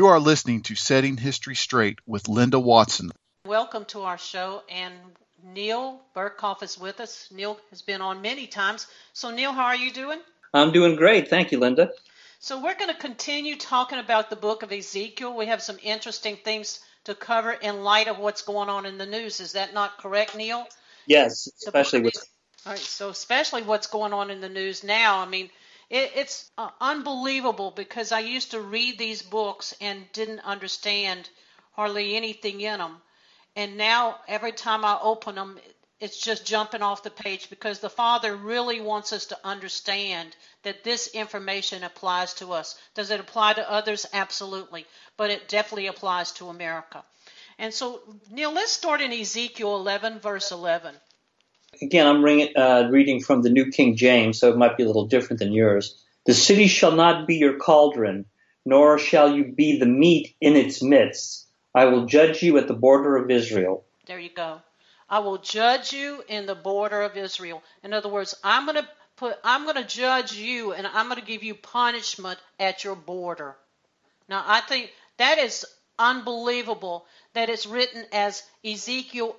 You are listening to Setting History Straight with Linda Watson. Welcome to our show, and Neil Burkhoff is with us. Neil has been on many times. So Neil, how are you doing? I'm doing great. Thank you, Linda. So we're going to continue talking about the book of Ezekiel. We have some interesting things to cover in light of what's going on in the news. Is that not correct, Neil? Yes, especially with... All right, so especially what's going on in the news now. I mean, it's unbelievable because I used to read these books and didn't understand hardly anything in them. And now every time I open them, it's just jumping off the page because the Father really wants us to understand that this information applies to us. Does it apply to others? Absolutely. But it definitely applies to America. And so, Neil, let's start in Ezekiel 11, verse 11. Again, I'm reading from the New King James, so it might be a little different than yours. The city shall not be your cauldron, nor shall you be the meat in its midst. I will judge you at the border of Israel. There you go. I will judge you in the border of Israel. In other words, I'm going to judge you, and I'm going to give you punishment at your border. Now, I think that is unbelievable that it's written as Ezekiel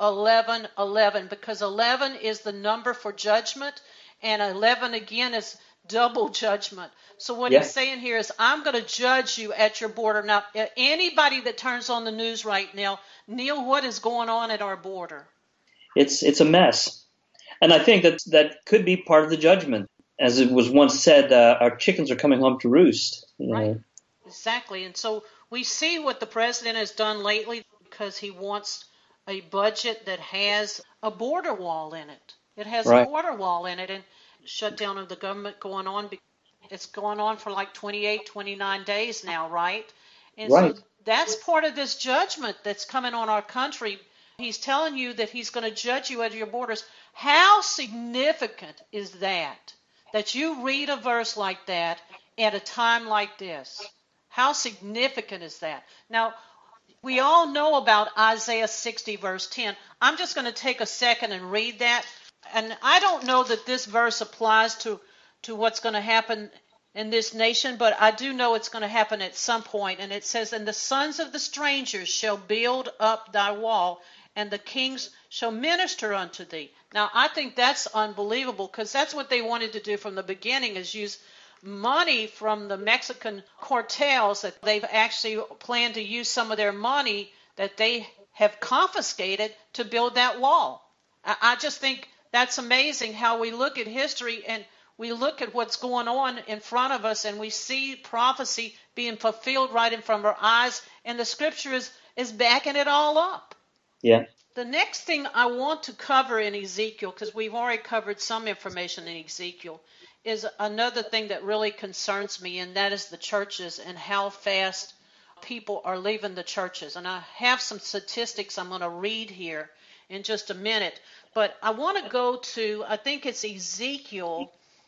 11:11, because 11 is the number for judgment, and 11 again is double judgment. So what he's saying here is, I'm going to judge you at your border. Now, anybody that turns on the news right now, Neil, what is going on at our border? It's a mess. And I think that could be part of the judgment. As it was once said, our chickens are coming home to roost. Right, exactly. And so we see what the president has done lately because he wants a budget that has a border wall in it. It has a border wall in it, and shutdown of the government going on. It's going on for like 28, 29 days now, right? And so that's part of this judgment that's coming on our country. He's telling you that he's going to judge you at your borders. How significant is that you read a verse like that at a time like this? How significant is that? Now, we all know about Isaiah 60, verse 10. I'm just going to take a second and read that. And I don't know that this verse applies to what's going to happen in this nation, but I do know it's going to happen at some point. And it says, and the sons of the strangers shall build up thy wall, and the kings shall minister unto thee. Now, I think that's unbelievable because that's what they wanted to do from the beginning, is use money from the Mexican cartels, that they've actually planned to use some of their money that they have confiscated to build that wall. I just think that's amazing how we look at history and we look at what's going on in front of us and we see prophecy being fulfilled right in front of our eyes, and the scripture is backing it all up. Yeah. The next thing I want to cover in Ezekiel, because we've already covered some information in Ezekiel, is another thing that really concerns me, and that is the churches and how fast people are leaving the churches. And I have some statistics I'm going to read here in just a minute, but I want to go to, I think it's Ezekiel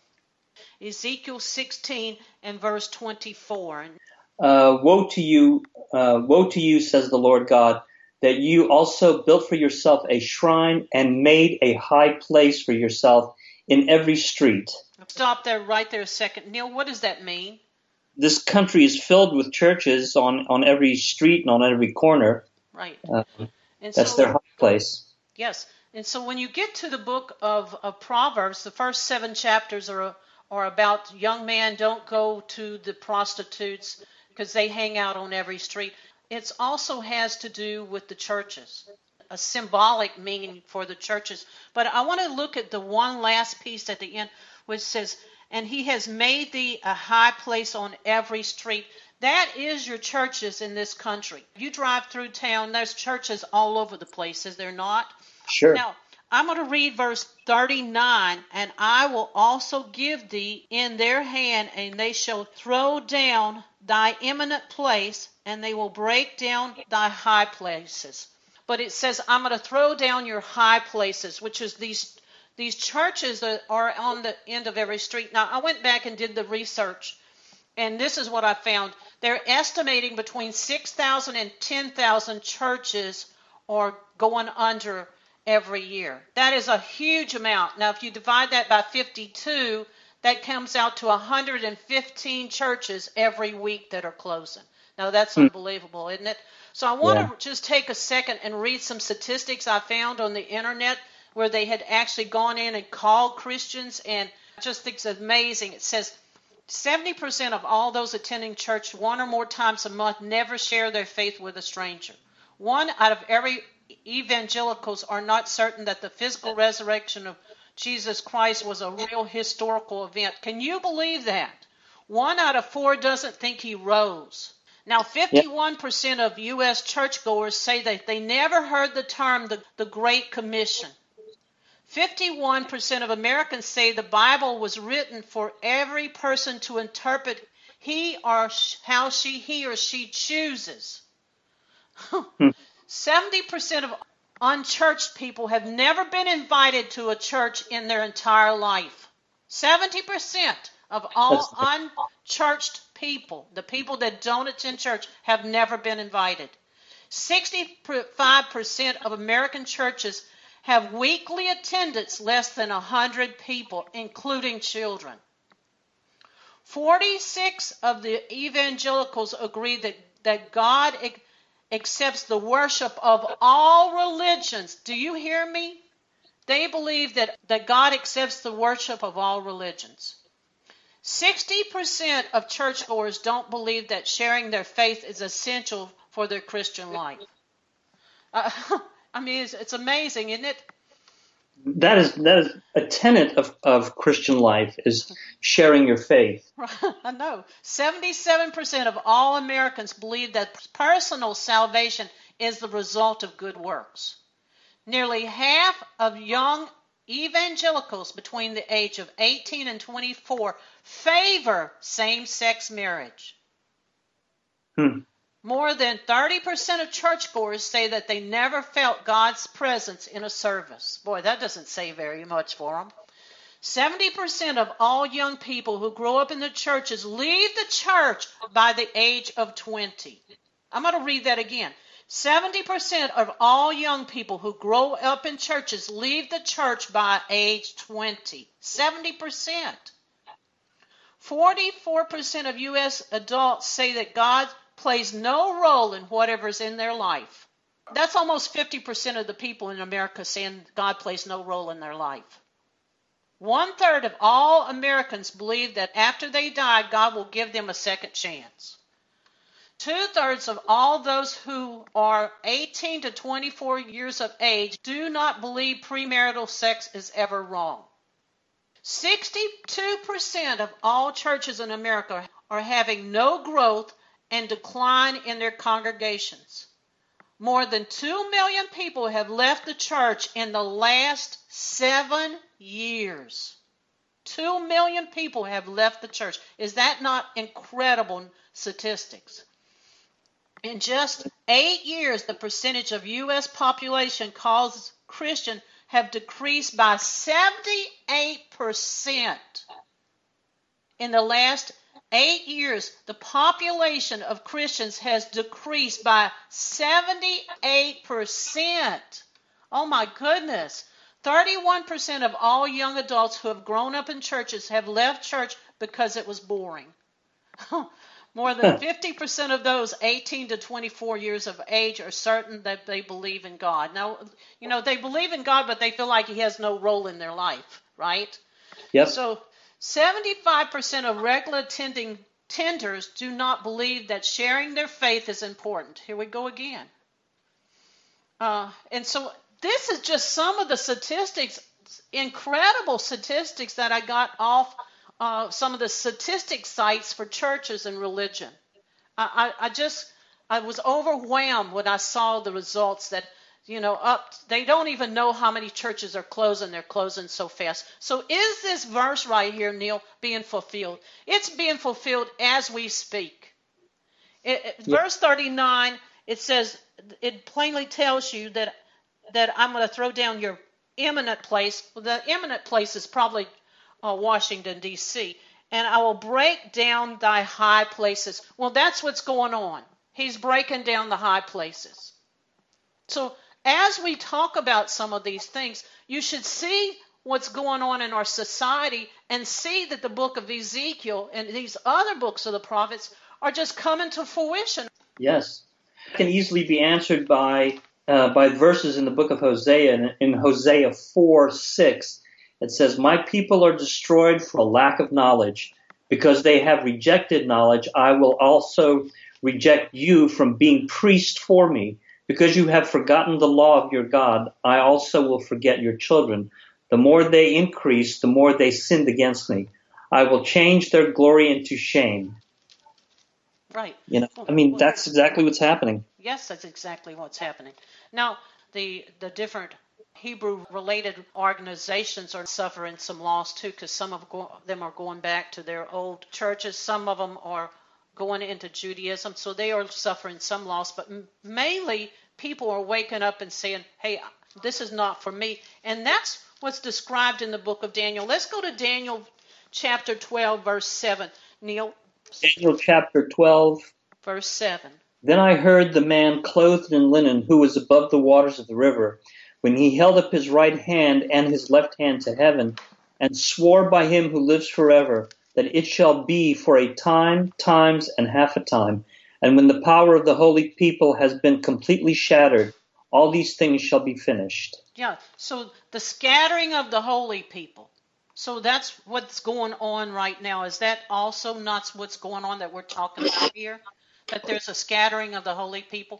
16 and verse 24. Woe to you, says the Lord God, that you also built for yourself a shrine and made a high place for yourself in every street. Stop there right there a second. Neil, what does that mean? This country is filled with churches on every street and on every corner. Right. That's their high place. Yes. And so when you get to the book of Proverbs, the first 7 chapters are about young man, don't go to the prostitutes because they hang out on every street. It also has to do with the churches, a symbolic meaning for the churches. But I want to look at the one last piece at the end, which says, and he has made thee a high place on every street. That is your churches in this country. You drive through town, there's churches all over the place, is there not? Sure. Now, I'm going to read verse 39, and I will also give thee in their hand, and they shall throw down thy eminent place, and they will break down thy high places. But it says, I'm going to throw down your high places, which is these churches that are on the end of every street. Now, I went back and did the research, and this is what I found. They're estimating between 6,000 and 10,000 churches are going under every year. That is a huge amount. Now, if you divide that by 52, that comes out to 115 churches every week that are closing. Now, that's unbelievable, isn't it? So I want to just take a second and read some statistics I found on the internet where they had actually gone in and called Christians, and I just think it's amazing. It says 70% of all those attending church one or more times a month never share their faith with a stranger. 1 out of every evangelicals are not certain that the physical resurrection of Jesus Christ was a real historical event. Can you believe that? 1 out of 4 doesn't think he rose. Now, 51% of U.S. churchgoers say that they never heard the term the Great Commission. 51% of Americans say the Bible was written for every person to interpret he or she chooses. 70% of unchurched people have never been invited to a church in their entire life. 70% of all unchurched people, the people that don't attend church, have never been invited. 65% of American churches have weekly attendance less than 100 people, including children. 46 of the evangelicals agree that God accepts the worship of all religions. Do you hear me? They believe that God accepts the worship of all religions. 60% of churchgoers don't believe that sharing their faith is essential for their Christian life. I mean, it's amazing, isn't it? That is a tenet of Christian life, is sharing your faith. I know. 77% of all Americans believe that personal salvation is the result of good works. Nearly half of young evangelicals between the age of 18 and 24 favor same-sex marriage. More than 30% of churchgoers say that they never felt God's presence in a service. Boy, that doesn't say very much for them. 70% of all young people who grow up in the churches leave the church by the age of 20. I'm going to read that again. 70% of all young people who grow up in churches leave the church by age 20. 70%. 44% of U.S. adults say that God plays no role in whatever's in their life. That's almost 50% of the people in America saying God plays no role in their life. 1/3 of all Americans believe that after they die, God will give them a second chance. 2/3 of all those who are 18 to 24 years of age do not believe premarital sex is ever wrong. 62% of all churches in America are having no growth and decline in their congregations. More than 2 million people have left the church in the last 7 years. 2 million people have left the church. Is that not incredible statistics? In just 8 years, the percentage of U.S. population called Christian have decreased by 78%. In the last 8 years, the population of Christians has decreased by 78%. Oh my goodness. 31% of all young adults who have grown up in churches have left church because it was boring. More than 50% of those 18 to 24 years of age are certain that they believe in God. Now, they believe in God, but they feel like he has no role in their life, right? Yep. So 75% of regular attenders do not believe that sharing their faith is important. Here we go again. And so this is just some of the statistics, incredible statistics that I got off some of the statistic sites for churches and religion. I was overwhelmed when I saw the results that, they don't even know how many churches are closing. They're closing so fast. So is this verse right here, Neil, being fulfilled? It's being fulfilled as we speak. Verse 39, it says, it plainly tells you that I'm going to throw down your eminent place. Well, the eminent place is probably Washington, D.C., and I will break down thy high places. Well, that's what's going on. He's breaking down the high places. So as we talk about some of these things, you should see what's going on in our society and see that the book of Ezekiel and these other books of the prophets are just coming to fruition. Yes. It can easily be answered by verses in the book of Hosea. In Hosea 4:6, it says, "My people are destroyed for a lack of knowledge. Because they have rejected knowledge, I will also reject you from being priest for me. Because you have forgotten the law of your God, I also will forget your children. The more they increase, the more they sinned against me. I will change their glory into shame." Right. That's exactly what's happening. Yes, that's exactly what's happening. Now, the different Hebrew-related organizations are suffering some loss too, because some of them are going back to their old churches. Some of them are going into Judaism, so they are suffering some loss. But mainly, people are waking up and saying, "Hey, this is not for me." And that's what's described in the book of Daniel. Let's go to Daniel chapter 12, verse 7. Neil? Daniel chapter 12. Verse 7. "Then I heard the man clothed in linen who was above the waters of the river, when he held up his right hand and his left hand to heaven, and swore by him who lives forever, that it shall be for a time, times, and half a time. And when the power of the holy people has been completely shattered, all these things shall be finished." Yeah, so the scattering of the holy people. So that's what's going on right now. Is that also not what's going on that we're talking about here? That there's a scattering of the holy people?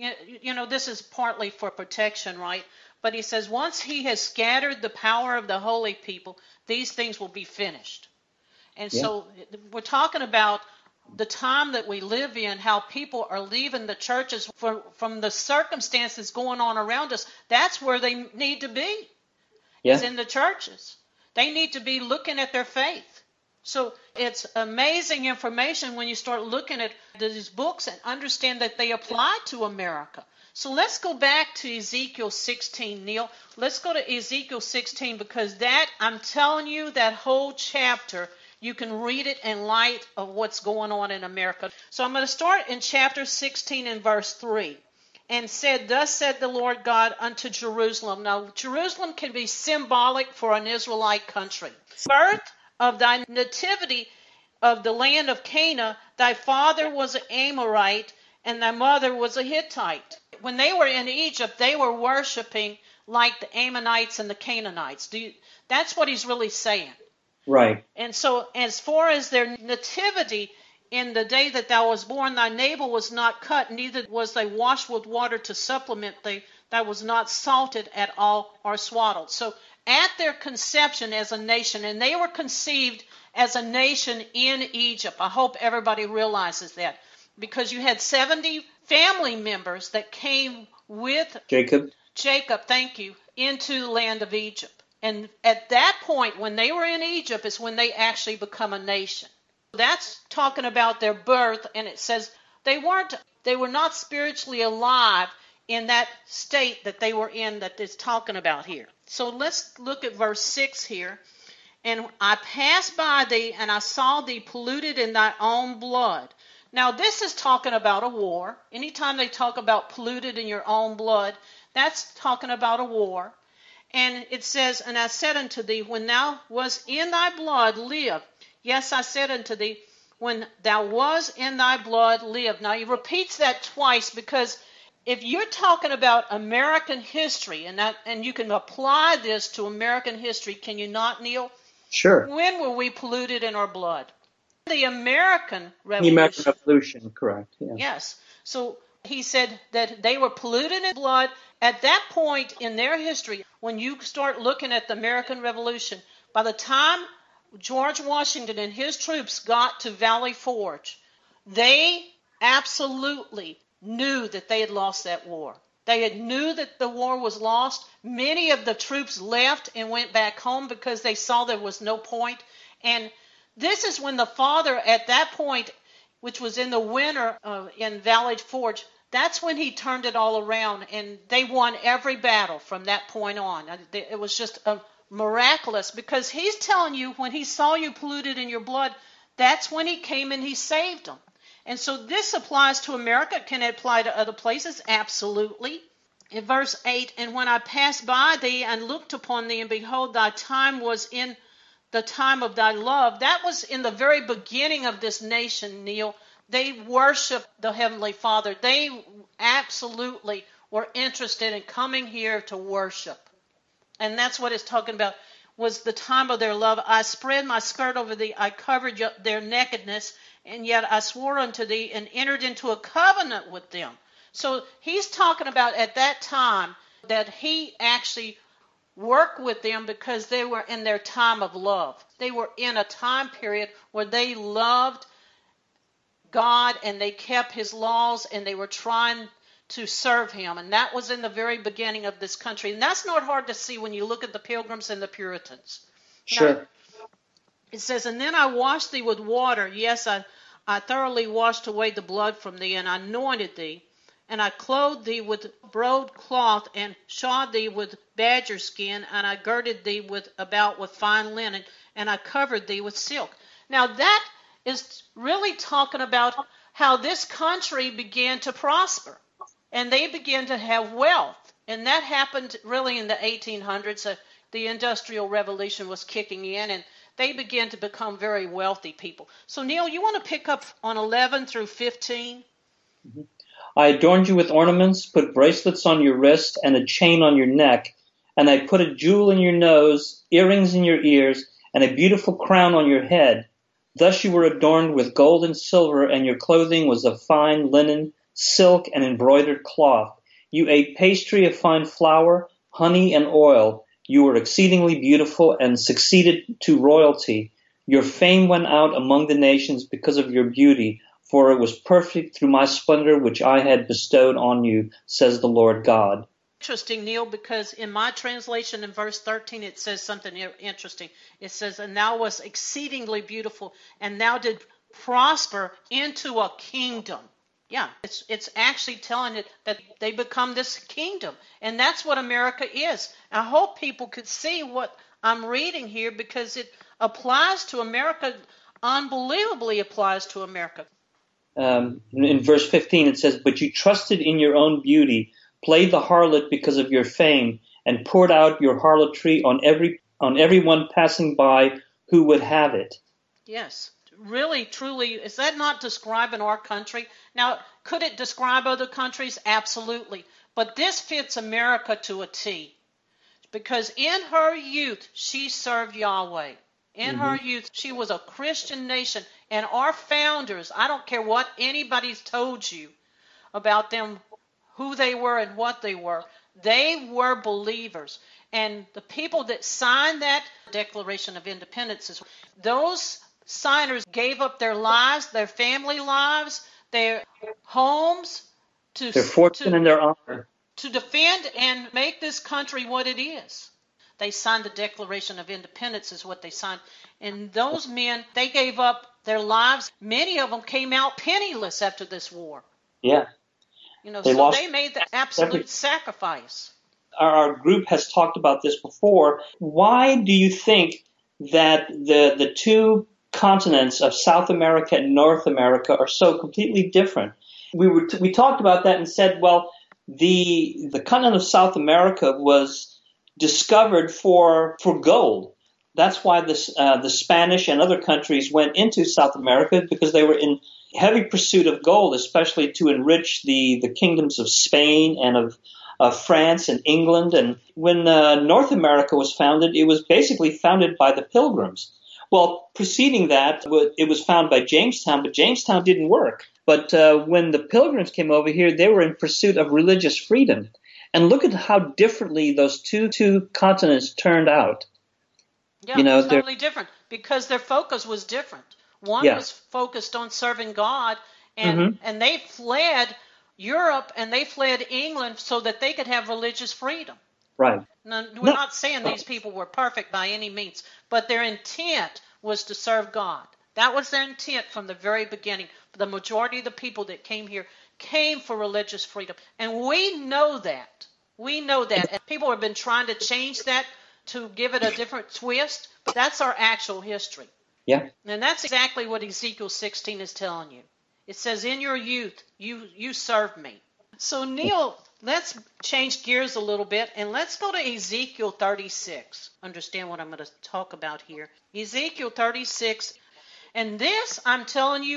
This is partly for protection, right? But he says once he has scattered the power of the holy people, these things will be finished. And so we're talking about the time that we live in, how people are leaving the churches from the circumstances going on around us. That's where they need to be. It's in the churches. They need to be looking at their faith. So it's amazing information when you start looking at these books and understand that they apply to America. So let's go back to Ezekiel 16, Neil. Let's go to Ezekiel 16, because that, I'm telling you, that whole chapter, you can read it in light of what's going on in America. So I'm going to start in chapter 16 and verse 3. "And said, Thus said the Lord God unto Jerusalem." Now, Jerusalem can be symbolic for an Israelite country. "Birth of thy nativity of the land of Canaan, thy father was an Amorite, and thy mother was a Hittite." When they were in Egypt, they were worshiping like the Ammonites and the Canaanites. That's what he's really saying. Right. And so as far as their nativity, "In the day that thou was born, thy navel was not cut, neither was they washed with water to supplement thee, that was not salted at all or swaddled." So at their conception as a nation, and they were conceived as a nation in Egypt. I hope everybody realizes that, because you had 70 family members that came with Jacob, thank you, into the land of Egypt. And at that point, when they were in Egypt, is when they actually become a nation. That's talking about their birth, and it says they were not spiritually alive in that state that they were in, that it's talking about here. So let's look at verse 6 here. "And I passed by thee, and I saw thee polluted in thy own blood." Now this is talking about a war. Anytime they talk about polluted in your own blood, that's talking about a war. And it says, "And I said unto thee, when thou was in thy blood, live. Yes, I said unto thee, when thou was in thy blood, live." Now he repeats that twice, because if you're talking about American history, and you can apply this to American history, can you not, Neil? Sure. When were we polluted in our blood? The American Revolution. The American Revolution, correct. Yeah. Yes. So he said that they were polluted in blood at that point in their history. When you start looking at the American Revolution, by the time George Washington and his troops got to Valley Forge, they absolutely knew that they had lost that war. They knew that the war was lost. Many of the troops left and went back home because they saw there was no point. And this is when the father, at that point, which was in the winter in Valley Forge, that's when he turned it all around, and they won every battle from that point on. It was just miraculous, because he's telling you, when he saw you polluted in your blood, that's when he came and he saved them. And so this applies to America. Can it apply to other places? Absolutely. In verse 8, "And when I passed by thee and looked upon thee, and behold, thy time was in the time of thy love." That was in the very beginning of this nation, Neil. They worshiped the Heavenly Father. They absolutely were interested in coming here to worship. And that's what it's talking about, was the time of their love. I spread my skirt over thee, I covered their nakedness, and yet I swore unto thee and entered into a covenant with them. So he's talking about at that time that he actually worked with them because they were in their time of love. They were in a time period where they loved God and they kept his laws and they were trying to serve him. And that was in the very beginning of this country. And that's not hard to see when you look at the Pilgrims and the Puritans. Sure. Now, it says, and then I washed thee with water. Yes, I thoroughly washed away the blood from thee, and I anointed thee. And I clothed thee with broadcloth, and shod thee with badger skin, and I girded thee about with fine linen, and I covered thee with silk. Now that is really talking about how this country began to prosper, and they began to have wealth. And that happened really in the 1800s. The Industrial Revolution was kicking in, and they began to become very wealthy people. So, Neil, you want to pick up on 11 through 15? Mm-hmm. I adorned you with ornaments, put bracelets on your wrist and a chain on your neck, and I put a jewel in your nose, earrings in your ears, and a beautiful crown on your head. Thus you were adorned with gold and silver, and your clothing was of fine linen, silk, and embroidered cloth. You ate pastry of fine flour, honey, and oil. You were exceedingly beautiful and succeeded to royalty. Your fame went out among the nations because of your beauty, for it was perfect through my splendor which I had bestowed on you, says the Lord God. Interesting, Neil, because in my translation in verse 13 it says something interesting. It says, and thou wast exceedingly beautiful, and thou did prosper into a kingdom. Yeah, it's actually telling it that they become this kingdom. And that's what America is. I hope people could see what I'm reading here, because it applies to America, unbelievably applies to America. In verse 15 it says, but you trusted in your own beauty, played the harlot because of your fame, and poured out your harlotry on everyone passing by who would have it. Yes, really, truly, is that not describing our country? Now, could it describe other countries? Absolutely. But this fits America to a T, because in her youth she served Yahweh. In her youth, she was a Christian nation. And our founders, I don't care what anybody's told you about them, who they were and what they were believers. And the people that signed that Declaration of Independence, those signers gave up their lives, their family lives, their homes, their fortune and their honor, to defend and make this country what it is. They signed the Declaration of Independence is what they signed. And those men, they gave up their lives. Many of them came out penniless after this war. Yeah. They made the absolute sacrifice. Our group has talked about this before. Why do you think that the two continents of South America and North America are so completely different? We talked about that and said, well, the continent of South America was discovered for gold. That's why the Spanish and other countries went into South America, because they were in heavy pursuit of gold, especially to enrich the kingdoms of Spain and of France and England. And when North America was founded, it was basically founded by the Pilgrims. Well, preceding that, it was founded by Jamestown, but Jamestown didn't work. But when the Pilgrims came over here, they were in pursuit of religious freedom. And look at how differently those two continents turned out. Yeah, totally different, because their focus was different. One was focused on serving God, and they fled Europe and they fled England so that they could have religious freedom. Right. Now, we're not saying these people were perfect by any means, but their intent was to serve God. That was their intent from the very beginning. The majority of the people that came here came for religious freedom. And we know that. We know that. And people have been trying to change that to give it a different twist, but that's our actual history. Yeah. And that's exactly what Ezekiel 16 is telling you. It says, in your youth, you served me. So, Neil, let's change gears a little bit, and let's go to Ezekiel 36. Understand what I'm going to talk about here. Ezekiel 36. And this, I'm telling you,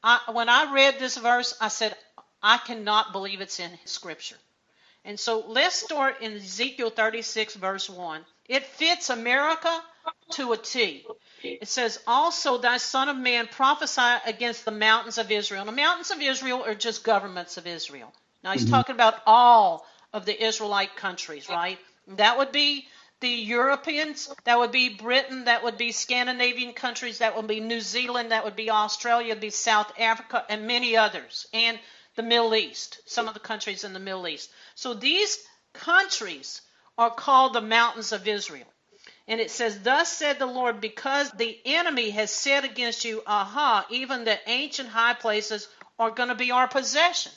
When I read this verse, I said, I cannot believe it's in Scripture. And so let's start in Ezekiel 36, verse 1. It fits America to a T. It says, also, thy son of man, prophesy against the mountains of Israel. And the mountains of Israel are just governments of Israel. Now, he's talking about all of the Israelite countries, right? That would be the Europeans, that would be Britain, that would be Scandinavian countries, that would be New Zealand, that would be Australia, that would be South Africa, and many others, and the Middle East, some of the countries in the Middle East. So these countries are called the mountains of Israel. And it says, thus said the Lord, because the enemy has said against you, even the ancient high places are going to be our possession.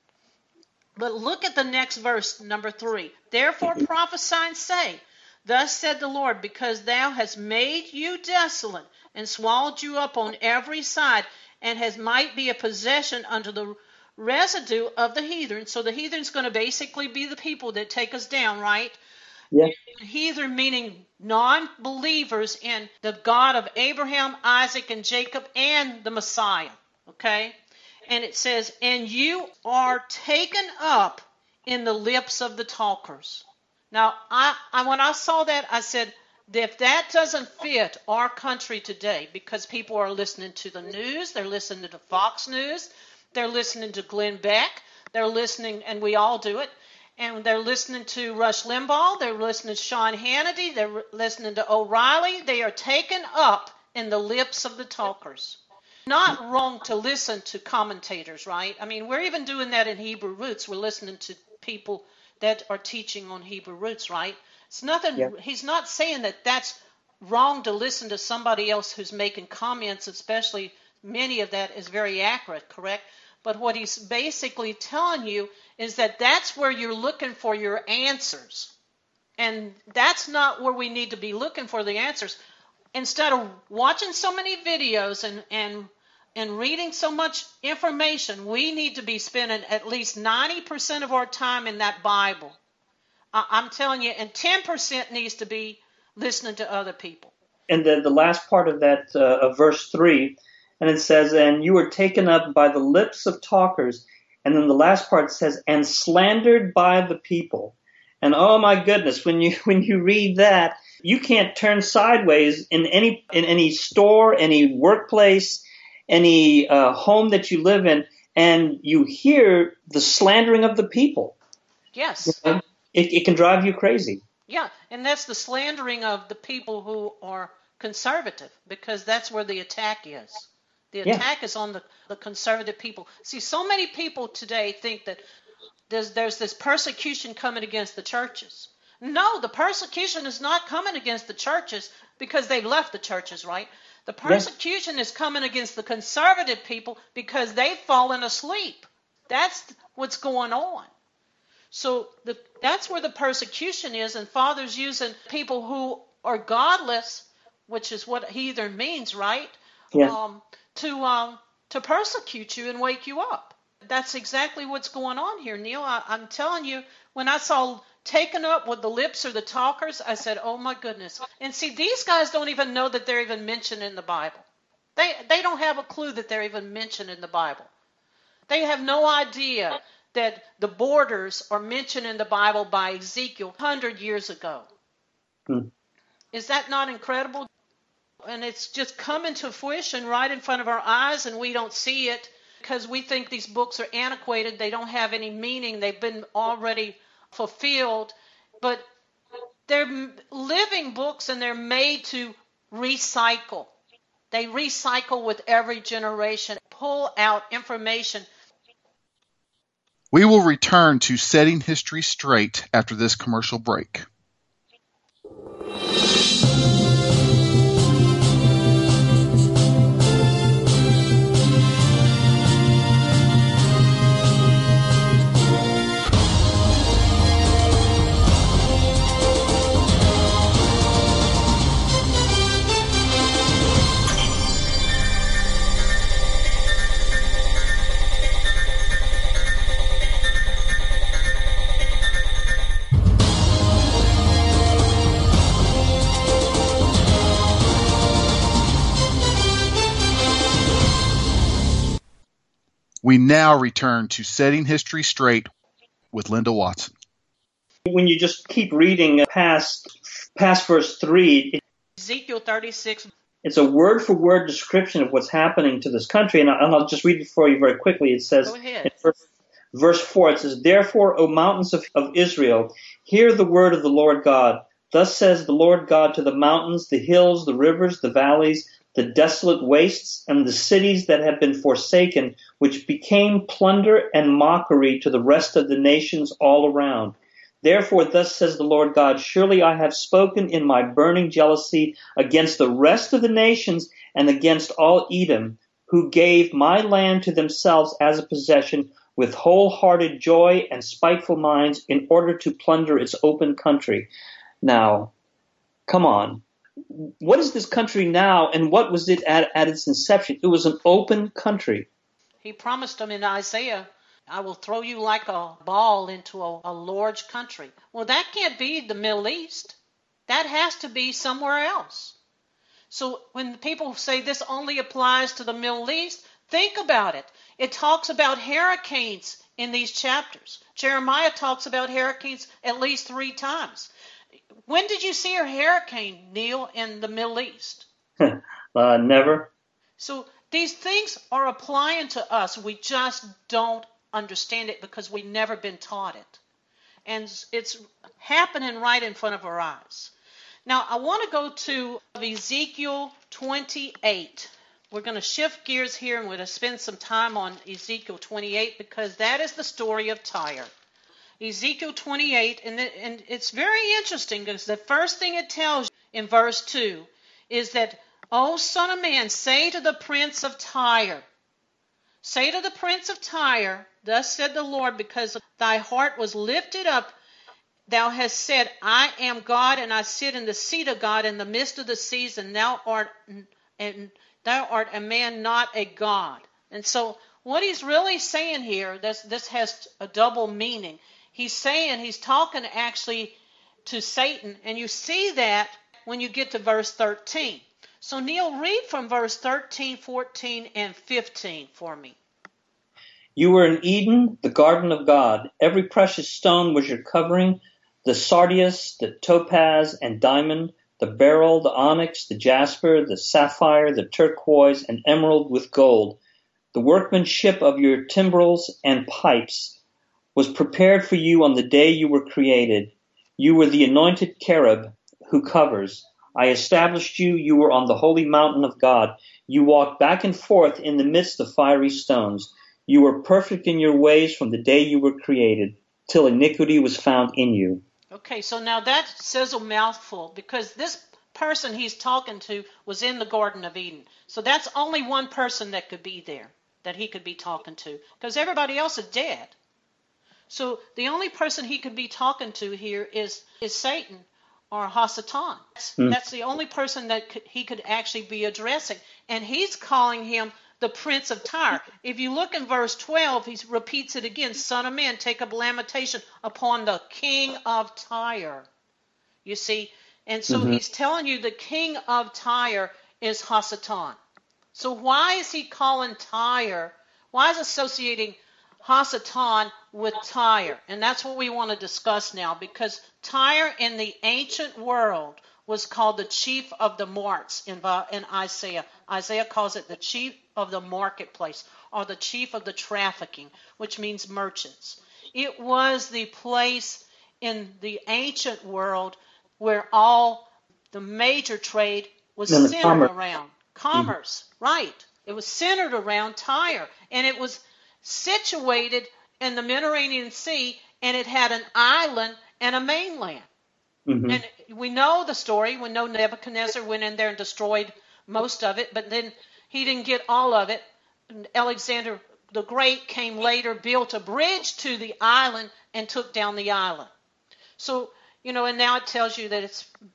But look at the next verse, number 3. Therefore prophesy and say, thus said the Lord, because thou hast made you desolate and swallowed you up on every side, and might be a possession unto the residue of the heathen. So the heathen's going to basically be the people that take us down, right? Yeah. Heathen meaning non-believers in the God of Abraham, Isaac, and Jacob, and the Messiah. Okay? And it says, and you are taken up in the lips of the talkers. Now, when I saw that, I said, if that doesn't fit our country today, because people are listening to the news, they're listening to Fox News, they're listening to Glenn Beck, they're listening, and we all do it, and they're listening to Rush Limbaugh, they're listening to Sean Hannity, they're listening to O'Reilly. They are taken up in the lips of the talkers. Not wrong to listen to commentators, right? I mean, we're even doing that in Hebrew Roots. We're listening to people that are teaching on Hebrew Roots, right? It's nothing. Yeah. He's not saying that that's wrong to listen to somebody else who's making comments, especially many of that is very accurate, correct? But what he's basically telling you is that that's where you're looking for your answers. And that's not where we need to be looking for the answers. Instead of watching so many videos and reading so much information, we need to be spending at least 90% of our time in that Bible. I'm telling you, and 10% needs to be listening to other people. And the last part of that, of verse 3, and it says, and you were taken up by the lips of talkers. And then the last part says, and slandered by the people. And oh my goodness, when you read that, you can't turn sideways in any store, any workplace, any home that you live in, and you hear the slandering of the people. Yes. It can drive you crazy. Yeah, and that's the slandering of the people who are conservative, because that's where the attack is. The attack is on the conservative people. See, so many people today think that there's this persecution coming against the churches. No, the persecution is not coming against the churches because they've left the churches, right? The persecution is coming against the conservative people because they've fallen asleep. That's what's going on. So that's where the persecution is, and Father's using people who are godless, which is what heathen means, right? Yeah. To persecute you and wake you up. That's exactly what's going on here, Neil. I'm telling you, when I saw taken up with the lips or the talkers, I said, oh my goodness. And see, these guys don't even know that they're even mentioned in the Bible. They don't have a clue that they're even mentioned in the Bible. They have no idea that the borders are mentioned in the Bible by Ezekiel 100 years ago. Is that not incredible? And it's just coming to fruition right in front of our eyes, and we don't see it because we think these books are antiquated. They don't have any meaning. They've been already fulfilled. But they're living books, and they're made to recycle. They recycle with every generation, pull out information. We will return to Setting History Straight after this commercial break. We now return to Setting History Straight with Linda Watson. When you just keep reading past verse 3, Ezekiel 36. It's a word-for-word description of what's happening to this country, and I'll just read it for you very quickly. It says, Go ahead. Verse 4, it says, Therefore, O mountains of Israel, hear the word of the Lord God. Thus says the Lord God to the mountains, the hills, the rivers, the valleys, the desolate wastes, and the cities that have been forsaken, which became plunder and mockery to the rest of the nations all around. Therefore, thus says the Lord God, surely I have spoken in my burning jealousy against the rest of the nations and against all Edom, who gave my land to themselves as a possession with wholehearted joy and spiteful minds in order to plunder its open country. Now, come on. What is this country now, and what was it at its inception? It was an open country. He promised them in Isaiah, I will throw you like a ball into a large country. Well, that can't be the Middle East. That has to be somewhere else. So when people say this only applies to the Middle East, think about it. It talks about hurricanes in these chapters. Jeremiah talks about hurricanes at least 3 times. When did you see a hurricane, Neil, in the Middle East? Never. So these things are applying to us. We just don't understand it because we've never been taught it. And it's happening right in front of our eyes. Now, I want to go to Ezekiel 28. We're going to shift gears here and we're going to spend some time on Ezekiel 28 because that is the story of Tyre. Ezekiel 28, and it's very interesting because the first thing it tells you in verse 2 is that, O son of man, say to the prince of Tyre, say to the prince of Tyre, thus said the Lord, because thy heart was lifted up, thou hast said, I am God, and I sit in the seat of God in the midst of the seas, and thou art a man, not a God. And so what he's really saying here, this has a double meaning. He's talking actually to Satan, and you see that when you get to verse 13. So Neil, read from verse 13, 14, and 15 for me. You were in Eden, the garden of God. Every precious stone was your covering, the sardius, the topaz and diamond, the beryl, the onyx, the jasper, the sapphire, the turquoise, and emerald with gold. The workmanship of your timbrels and pipes was prepared for you on the day you were created. You were the anointed cherub who covers. I established you. You were on the holy mountain of God. You walked back and forth in the midst of fiery stones. You were perfect in your ways from the day you were created, till iniquity was found in you. Okay, so now that says a mouthful, because this person he's talking to was in the Garden of Eden. So that's only one person that could be there, that he could be talking to, because everybody else is dead. So the only person he could be talking to here is Satan or Hasatan. That's the only person that he could actually be addressing. And he's calling him the prince of Tyre. If you look in verse 12, he repeats it again. Son of man, take up lamentation upon the king of Tyre. You see? And so he's telling you the king of Tyre is Hasatan. So why is he calling Tyre? Why is associating Hasatan with Tyre? And that's what we want to discuss now, because Tyre in the ancient world was called the chief of the marts in Isaiah. Isaiah calls it the chief of the marketplace, or the chief of the trafficking, which means merchants. It was the place in the ancient world where all the major trade was centered around commerce. Right. It was centered around Tyre, and it was situated in the Mediterranean Sea, and it had an island and a mainland. And we know the story. We know Nebuchadnezzar went in there and destroyed most of it, but then he didn't get all of it. And Alexander the Great came later, built a bridge to the island, and took down the island. So, and now it tells you that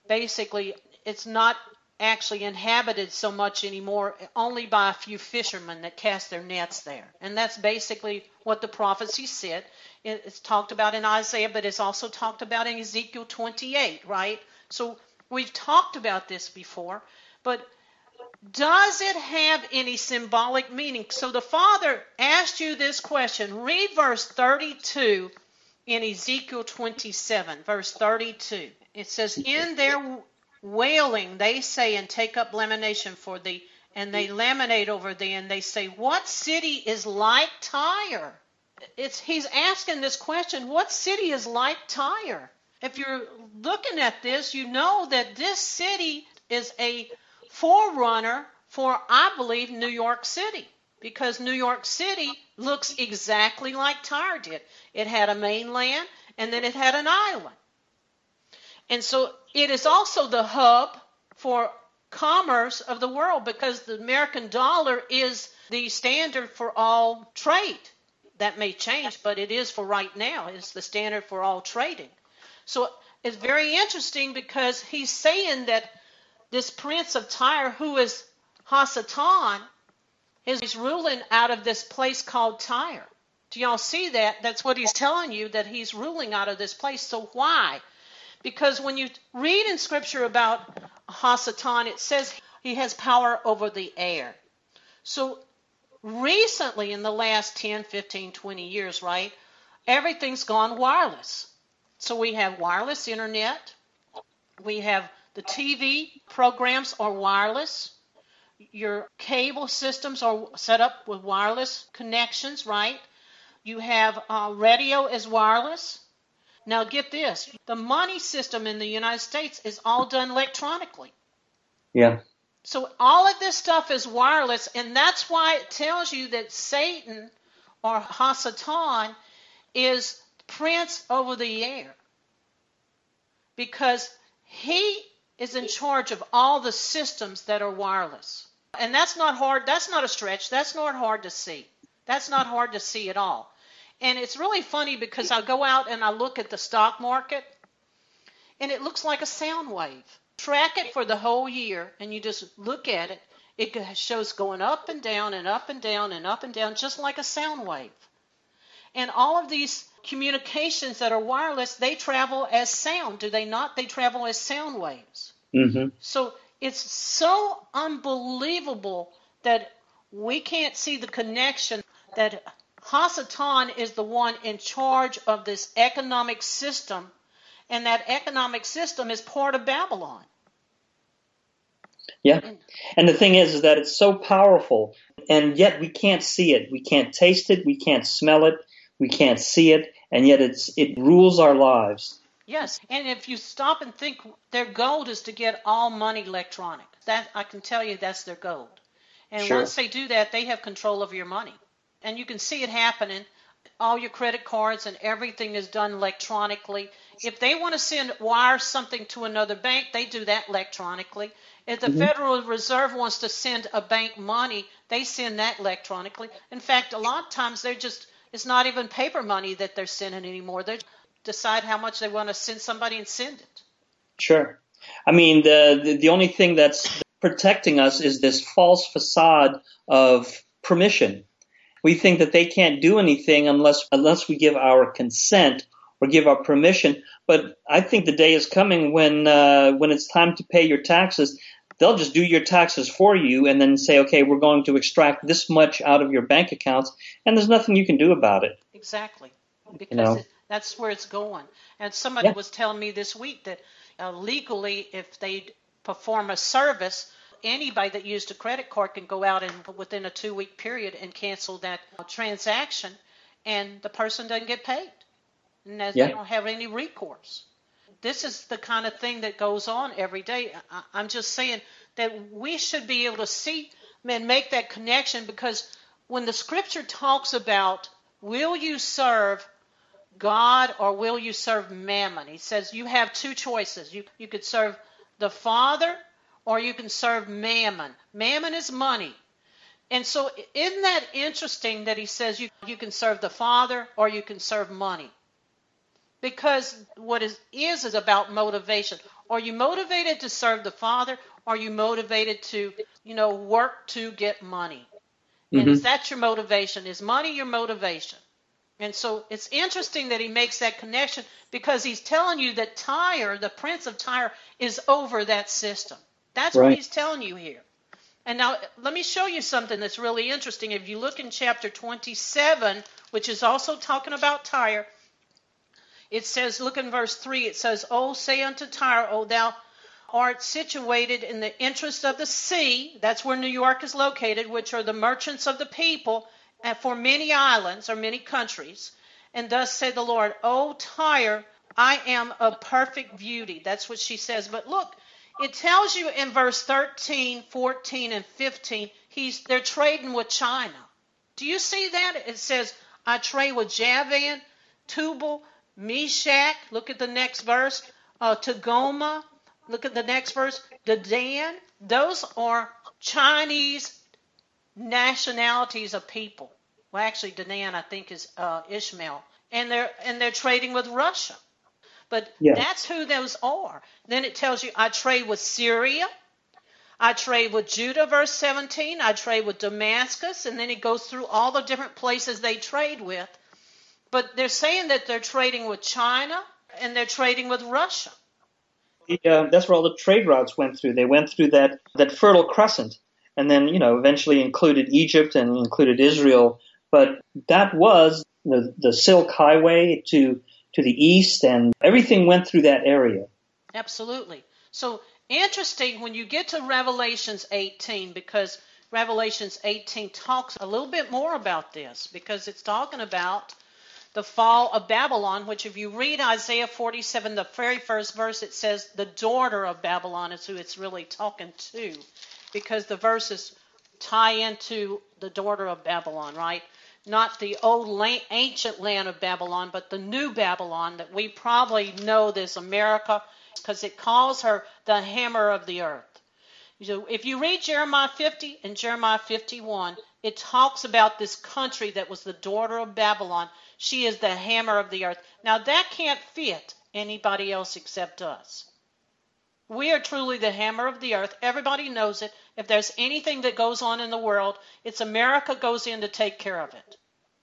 it's not actually inhabited so much anymore, only by a few fishermen that cast their nets there. And that's basically what the prophecy said. It's talked about in Isaiah, but it's also talked about in Ezekiel 28, right? So we've talked about this before, but Does it have any symbolic meaning? So the Father asked you this question. Read verse 32 in Ezekiel 27, verse 32. It says, in their wailing, they say, and take up lamentation for thee, and they laminate over thee, and they say, what city is like Tyre? He's asking this question, what city is like Tyre? If you're looking at this, you know that this city is a forerunner for, I believe, New York City, because New York City looks exactly like Tyre did. It had a mainland, and then it had an island. And so it is also the hub for commerce of the world, because the American dollar is the standard for all trade. That may change, but it is for right now. It's the standard for all trading. So it's very interesting, because he's saying that this prince of Tyre, who is Hasatan, is ruling out of this place called Tyre. Do y'all see that? That's what he's telling you, that he's ruling out of this place. So why? Because when you read in Scripture about Hasatan, it says he has power over the air. So recently, in the last 10, 15, 20 years, right, everything's gone wireless. So we have wireless internet. We have the TV programs are wireless. Your cable systems are set up with wireless connections, right? You have radio is wireless. Now get this. The money system in the United States is all done electronically. Yeah. So all of this stuff is wireless, and that's why it tells you that Satan, or Hasatan, is prince over the air. Because he is in charge of all the systems that are wireless. And that's not hard. That's not a stretch. That's not hard to see. That's not hard to see at all. And it's really funny, because I go out and I look at the stock market, and it looks like a sound wave. Track it for the whole year, and you just look at it. It shows going up and down and up and down and up and down, just like a sound wave. And all of these communications that are wireless, they travel as sound, do they not? They travel as sound waves. Mm-hmm. So it's so unbelievable that we can't see the connection, that Hasatan is the one in charge of this economic system, and that economic system is part of Babylon. Yeah. And the thing is that it's so powerful, and yet we can't see it. We can't taste it. We can't smell it. We can't see it. And yet it rules our lives. Yes. And if you stop and think, their goal is to get all money electronic. That, I can tell you, that's their goal. And Sure. Once they do that, they have control of your money. And you can see it happening. All your credit cards and everything is done electronically. If they want to wire something to another bank, they do that electronically. If the Federal Reserve wants to send a bank money, they send that electronically. In fact, a lot of times it's not even paper money that they're sending anymore. They decide how much they want to send somebody and send it. Sure. I mean, the only thing that's protecting us is this false facade of permission. We think that they can't do anything unless we give our consent or give our permission. But I think the day is coming when it's time to pay your taxes, they'll just do your taxes for you and then say, okay, we're going to extract this much out of your bank accounts, and there's nothing you can do about it. Exactly. Because that's where it's going. And somebody was telling me this week that legally, if they perform a service, anybody that used a credit card can go out and within a 2-week period and cancel that transaction, and the person doesn't get paid. And they don't have any recourse. This is the kind of thing that goes on every day. I'm just saying that we should be able to see and make that connection, because when the Scripture talks about, will you serve God or will you serve Mammon? He says you have two choices. You could serve the Father or you can serve Mammon. Mammon is money. And so isn't that interesting that he says you can serve the Father or you can serve money? Because what is about motivation. Are you motivated to serve the Father? Or are you motivated to, work to get money? And is that your motivation? Is money your motivation? And so it's interesting that he makes that connection, because he's telling you that Tyre, the prince of Tyre, is over that system. That's what he's telling you here. And now let me show you something that's really interesting. If you look in chapter 27, which is also talking about Tyre, it says, look in verse 3, it says, O say unto Tyre, O thou art situated in the interest of the sea, that's where New York is located, which are the merchants of the people, and for many islands or many countries. And thus said the Lord, O Tyre, I am of perfect beauty. That's what she says. But look, it tells you in verse 13, 14, and 15, they're trading with China. Do you see that? It says, I trade with Javan, Tubal, Meshach. Look at the next verse. Tagoma. Look at the next verse. Dedan. Those are Chinese nationalities of people. Well, actually, Dedan, I think, is Ishmael. And they're trading with Russia. But that's who those are. Then it tells you, I trade with Syria. I trade with Judah, verse 17. I trade with Damascus. And then it goes through all the different places they trade with. But they're saying that they're trading with China and they're trading with Russia. That's where all the trade routes went through. They went through that Fertile Crescent, and then eventually included Egypt and included Israel. But that was the Silk Highway to the east, and everything went through that area. Absolutely. So interesting when you get to Revelations 18, because Revelations 18 talks a little bit more about this, because it's talking about the fall of Babylon, which if you read Isaiah 47, the very first verse, it says the daughter of Babylon is who it's really talking to, because the verses tie into the daughter of Babylon, right? Not the old ancient land of Babylon, but the new Babylon that we probably know as America, because it calls her the hammer of the earth. So if you read Jeremiah 50 and Jeremiah 51, it talks about this country that was the daughter of Babylon. She is the hammer of the earth. Now that can't fit anybody else except us. We are truly the hammer of the earth. Everybody knows it. If there's anything that goes on in the world, it's America goes in to take care of it.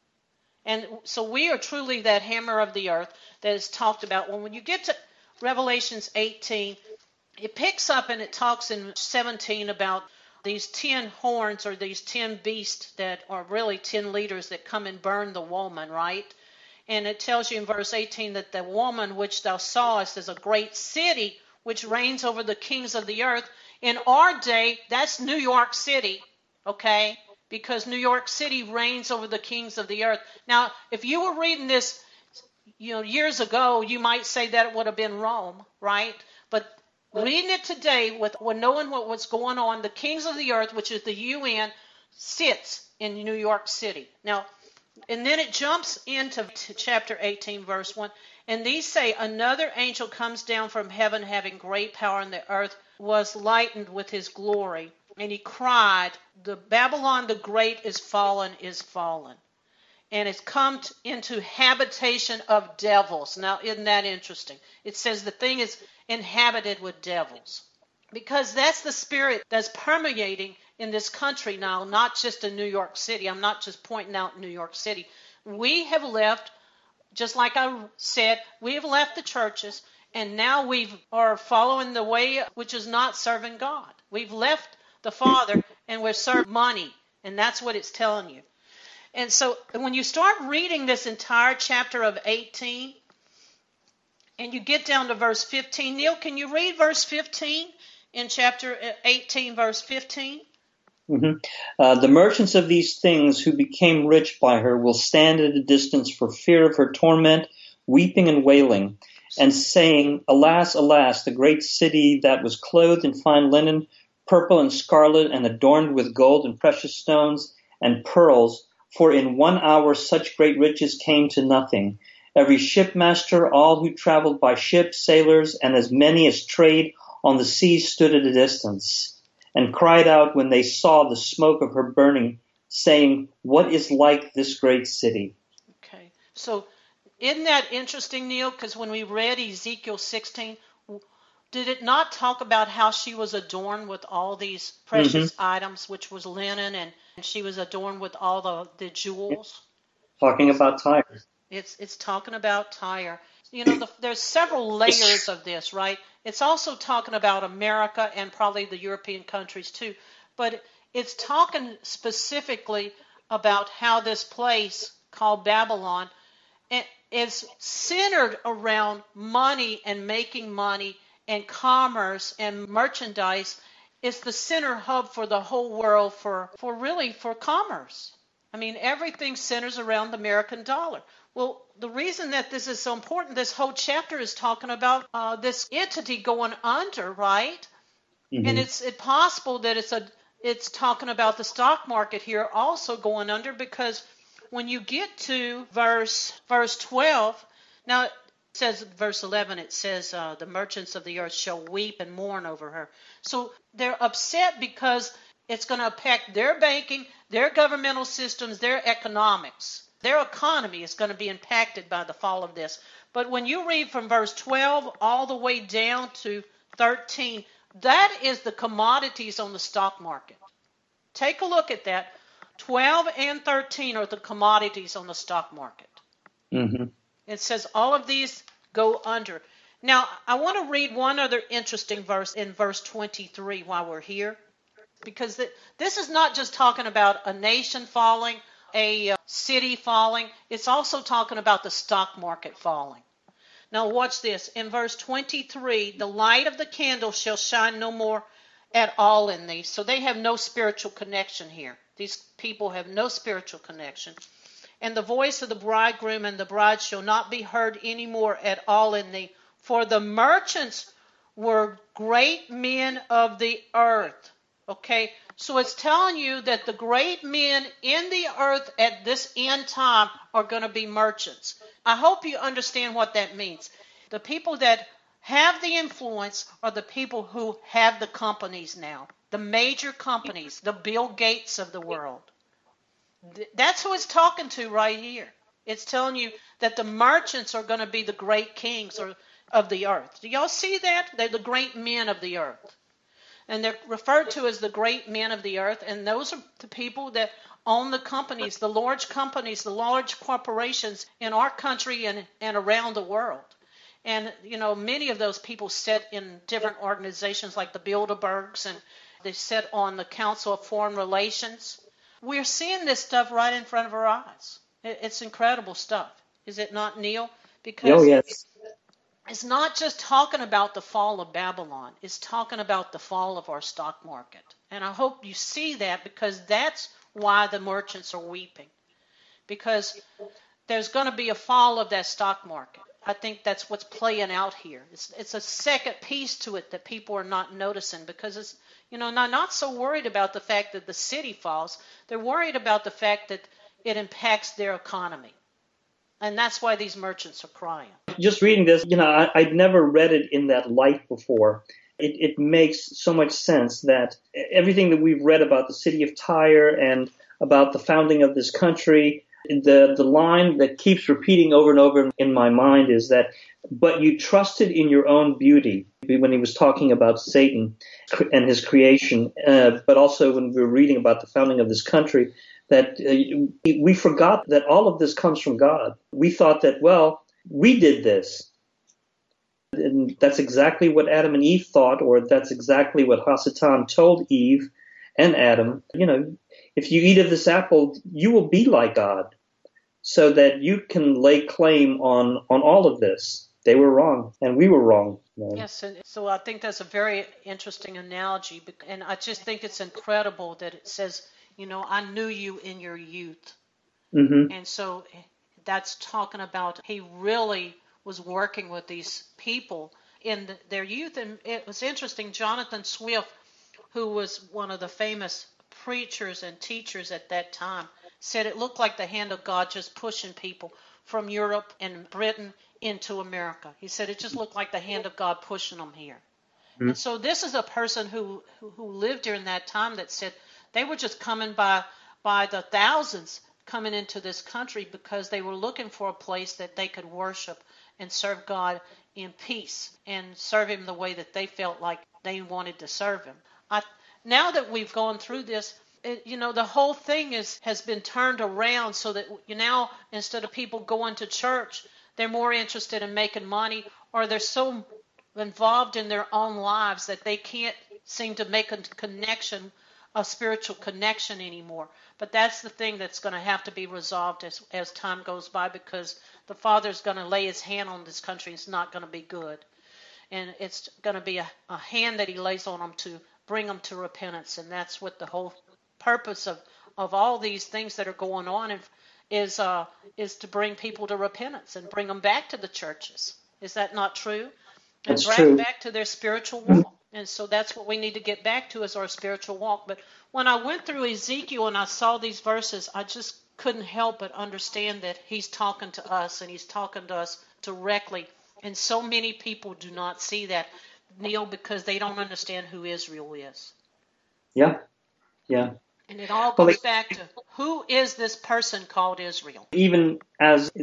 And so we are truly that hammer of the earth that is talked about. When you get to Revelations 18, it picks up and it talks in 17 about these 10 horns or these 10 beasts that are really 10 leaders that come and burn the woman, right? And it tells you in verse 18 that the woman which thou sawest is a great city which reigns over the kings of the earth. In our day, that's New York City, okay? Because New York City reigns over the kings of the earth. Now, if you were reading this, years ago, you might say that it would have been Rome, right? But reading it today, with knowing what's going on, the kings of the earth, which is the UN, sits in New York City. Now, and then it jumps into chapter 18, verse 1. And these say, another angel comes down from heaven having great power, and the earth was lightened with his glory. And he cried, the Babylon the Great is fallen, and it's come into habitation of devils. Now, isn't that interesting? It says the thing is inhabited with devils. Because that's the spirit that's permeating in this country now, not just in New York City. I'm not just pointing out New York City. We have left, just like I said, we have left the churches, and now we are following the way which is not serving God. We've left the Father, and we're serving money, and that's what it's telling you. And so when you start reading this entire chapter of 18, and you get down to verse 15, Neil, can you read verse 15 in chapter 18, verse 15? Mm-hmm. The merchants of these things who became rich by her will stand at a distance for fear of her torment, weeping and wailing, and saying, Alas, alas, the great city that was clothed in fine linen, purple and scarlet, and adorned with gold and precious stones and pearls, for in 1 hour such great riches came to nothing. Every shipmaster, all who traveled by ship, sailors, and as many as trade on the sea stood at a distance, and cried out when they saw the smoke of her burning, saying, What is like this great city? Okay, so isn't that interesting, Neil? Because when we read Ezekiel 16, did it not talk about how she was adorned with all these precious items, which was linen, and she was adorned with all the jewels? Talking about Tyre. It's talking about Tyre. There's several layers of this, right? It's also talking about America and probably the European countries too. but it's talking specifically about how this place called Babylon is centered around money and making money and commerce and merchandise. It's the center hub for the whole world for commerce. I mean, everything centers around the American dollar. Well, the reason that this is so important, this whole chapter is talking about this entity going under, right? Mm-hmm. And it's possible that it's talking about the stock market here also going under, because when you get to verse 12, now it says verse 11, it says the merchants of the earth shall weep and mourn over her. So they're upset because it's going to affect their banking, their governmental systems, their economics. Their economy is going to be impacted by the fall of this. But when you read from verse 12 all the way down to 13, that is the commodities on the stock market. Take a look at that. 12 and 13 are the commodities on the stock market. Mm-hmm. It says all of these go under. Now, I want to read one other interesting verse in verse 23 while we're here, because this is not just talking about a nation falling, a city falling. It's also talking about the stock market falling. Now, watch this. In verse 23, the light of the candle shall shine no more at all in thee. So they have no spiritual connection here. These people have no spiritual connection. And the voice of the bridegroom and the bride shall not be heard any more at all in thee. For the merchants were great men of the earth. Okay, so it's telling you that the great men in the earth at this end time are going to be merchants. I hope you understand what that means. The people that have the influence are the people who have the companies now, the major companies, the Bill Gates of the world. That's who it's talking to right here. It's telling you that the merchants are going to be the great kings of the earth. Do y'all see that? They're the great men of the earth. And they're referred to as the great men of the earth. And those are the people that own the companies, the large corporations in our country and around the world. And, you know, many of those people sit in different organizations like the Bilderbergs, and they sit on the Council of Foreign Relations. We're seeing this stuff right in front of our eyes. It's incredible stuff. Is it not, Neil? Because yes. It's not just talking about the fall of Babylon. It's talking about the fall of our stock market. And I hope you see that, because that's why the merchants are weeping. Because there's going to be a fall of that stock market. I think that's what's playing out here. It's a second piece to it that people are not noticing, because it's, you know, not so worried about the fact that the city falls. They're worried about the fact that it impacts their economy. And that's why these merchants are crying. Just reading this, you know, I'd never read it in that light before. It makes so much sense that everything that we've read about the city of Tyre and about the founding of this country, the line that keeps repeating over and over in my mind is that, but you trusted in your own beauty, when he was talking about Satan and his creation, but also when we were reading about the founding of this country, that we forgot that all of this comes from God. We thought that, well, we did this. And that's exactly what Adam and Eve thought, or that's exactly what Hasatan told Eve and Adam. You know, if you eat of this apple, you will be like God, so that you can lay claim on all of this. They were wrong, and we were wrong. Yes, and so I think that's a very interesting analogy, and I just think it's incredible that it says, you know, I knew you in your youth. Mm-hmm. And so that's talking about he really was working with these people in their youth. And it was interesting, Jonathan Swift, who was one of the famous preachers and teachers at that time, said it looked like the hand of God just pushing people from Europe and Britain into America. He said it just looked like the hand of God pushing them here. Mm-hmm. And so this is a person who lived during that time that said they were just coming by the thousands coming into this country because they were looking for a place that they could worship and serve God in peace and serve him the way that they felt like they wanted to serve him. Now that we've gone through this, you know, the whole thing has been turned around so that now instead of people going to church, they're more interested in making money, or they're so involved in their own lives that they can't seem to make a connection a spiritual connection anymore. But that's the thing that's going to have to be resolved as time goes by, because the Father's going to lay his hand on this country. It's not going to be good. And it's going to be a hand that he lays on them to bring them to repentance. And that's what the whole purpose of all these things that are going on is to bring people to repentance and bring them back to the churches. Is that not true? And that's bring true. them back to their spiritual walk. And so that's what we need to get back to, is our spiritual walk. But when I went through Ezekiel and I saw these verses, I just couldn't help but understand that he's talking to us, and he's talking to us directly. And so many people do not see that, Neil, because they don't understand who Israel is. Yeah, yeah. And it all goes back to, who is this person called Israel? Even as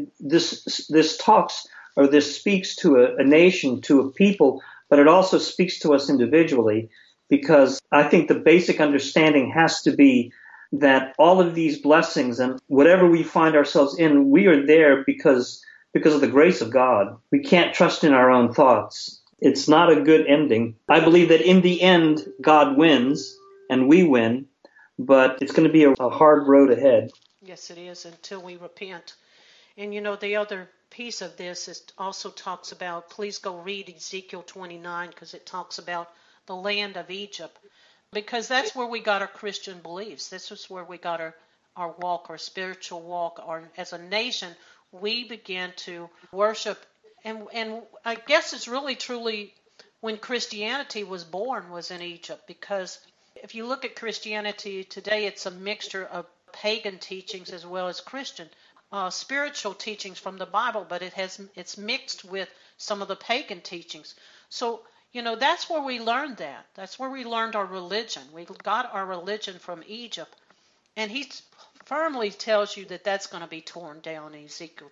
this talks, or this speaks to a nation, to a people, but it also speaks to us individually, because I think the basic understanding has to be that all of these blessings and whatever we find ourselves in, we are there because of the grace of God. We can't trust in our own thoughts. It's not a good ending. I believe that in the end, God wins and we win, but it's going to be a hard road ahead. Yes, it is, until we repent. And you know, the other piece of this also talks about, please go read Ezekiel 29, because it talks about the land of Egypt, because that's where we got our Christian beliefs. This is where we got our walk, our spiritual walk. As a nation, we began to worship, and I guess it's really truly when Christianity was born was in Egypt, because if you look at Christianity today, it's a mixture of pagan teachings as well as Christian spiritual teachings from the Bible, but it's mixed with some of the pagan teachings. So, you know, that's where we learned that. That's where we learned our religion. We got our religion from Egypt. And he firmly tells you that that's going to be torn down in Ezekiel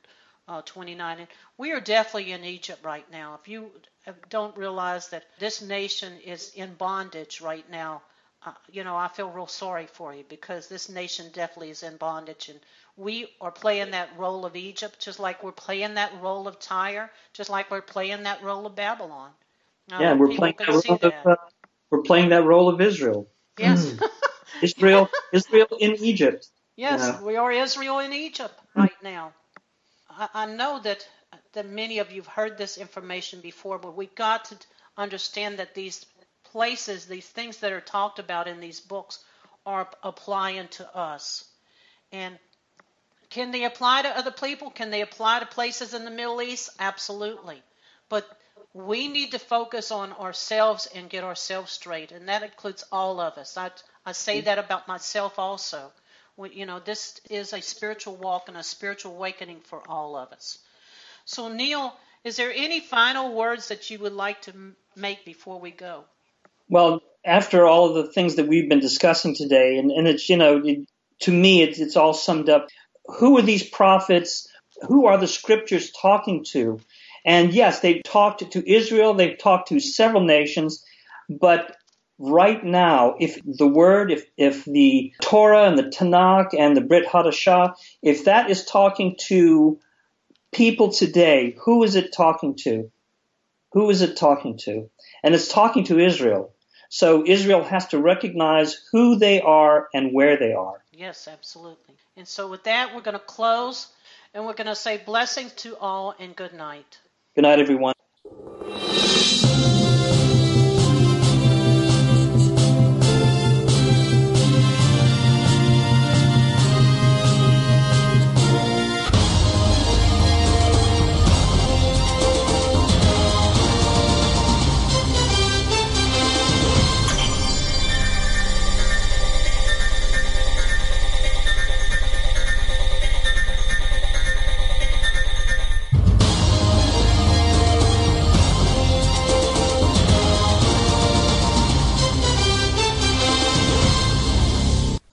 29. And we are definitely in Egypt right now. If you don't realize that this nation is in bondage right now, you know, I feel real sorry for you, because this nation definitely is in bondage, and we are playing that role of Egypt, just like we're playing that role of Tyre, just like we're playing that role of Babylon. Yeah, we're playing that role of Israel. Yes. Israel in Egypt. Yes, we are Israel in Egypt right now. I know that many of you have heard this information before, but we've got to understand that these places, these things that are talked about in these books, are applying to us. And can they apply to other people? Can they apply to places in the Middle East? Absolutely. But we need to focus on ourselves and get ourselves straight, and that includes all of us. I say that about myself also. You know, this is a spiritual walk and a spiritual awakening for all of us. So, Neil, is there any final words that you would like to make before we go? Well, after all of the things that we've been discussing today, and it's, you know, to me, it's all summed up. Who are these prophets? Who are the scriptures talking to? And yes, they've talked to Israel, they've talked to several nations, but right now, if the Torah and the Tanakh and the Brit Hadashah, if that is talking to people today, who is it talking to? Who is it talking to? And it's talking to Israel. So Israel has to recognize who they are and where they are. Yes, absolutely. And so with that, we're going to close, and we're going to say blessings to all and good night. Good night, everyone.